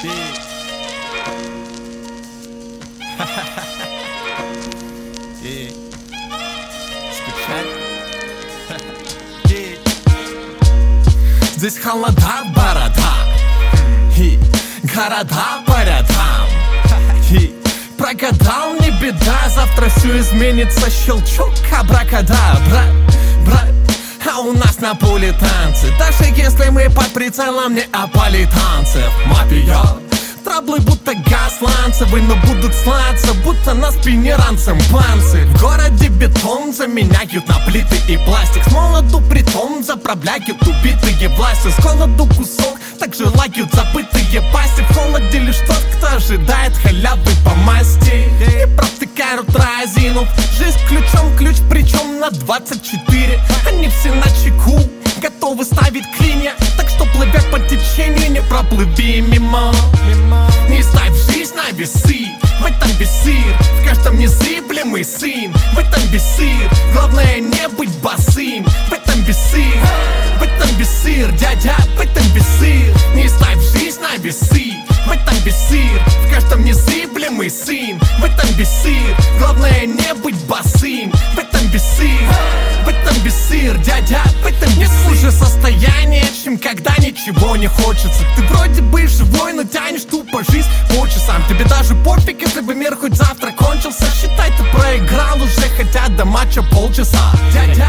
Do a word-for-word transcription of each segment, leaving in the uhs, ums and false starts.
И скучать. Здесь холода, борода и города по рядам. И прогадал, не беда, завтра все изменится, щелчок, абракадабра, бра. А у нас на поле танцы, даже если мы под прицелом неаполитанцев. Мафия, траблы будто гасланцевы, но будут слаться, будто на спине ранцем панцирь. В городе бетон заменяют на плиты и пластик. С молоду притом заправляют убитые власти. С голоду кусок, так желают забытые пасти. В холоде лишь тот, кто ожидает халявы по масти. И протыкают разину, жизнь ключом, ключ причем на двадцать четыре. Они все на чеку, готовы ставить клинья, так что, плывя по течению, не проплыви мимо. Не ставь жизнь на весы, в этом бессир. В каждом незыблемый сын, в этом бессир. Главное не быть босым, в этом бессир. В этом бессир, дядя, в этом бессир. Не ставь жизнь на весы, в этом бессир. В каждом незыблемый сын, в этом бессир. Главное не быть босым, в этом бессир. В этом бессир, дядя, в этом бессир. Хуже состояние, чем когда ничего не хочется. Ты вроде бы живой, но тянешь тупо жизнь по часам. Тебе даже пофиг, если бы мир хоть завтра кончился. Считай, ты проиграл уже, хотя до матча полчаса. Дядя,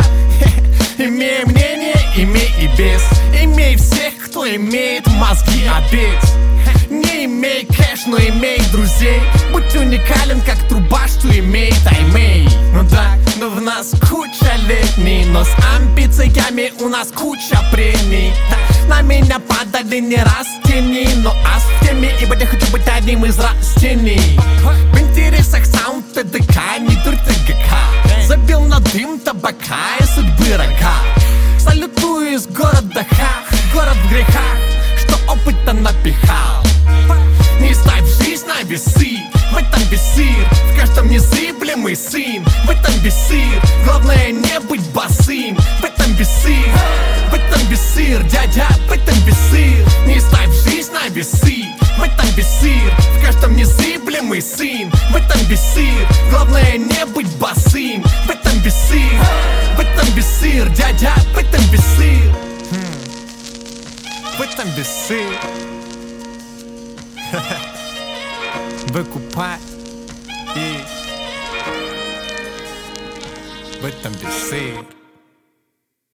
имей мнение, имей и без. Имей всех, кто имеет мозги обед. Не имей кэш, но имей друзей. Будь уникален, как труба, что имеет аймей. Ну да, но в нас куча летний, но с амбициями у нас куча прений. На меня падали не раз тени, но ас в теме, ибо я хочу быть одним из растений. В интересах саунд ТДК, не дурь ТГК. Забил на дым табака и судьбы рога. Салютую из города Хах, город в грехах, что опыта напихал. Не ставь жизнь на весы, в этом бессир. В каждом незыблемый сын, в этом бессир. Главное не быть босым, в этом бессир. В этом бессир, дядя, в этом бессир. Не ставь жизнь на весы, в этом бессир. В каждом незыблемый сын, в этом бессир. Главное не быть босым, в этом бессир. В этом бессир, дядя, в этом бессир. В этом бессир. Выкупать и в этом бессир.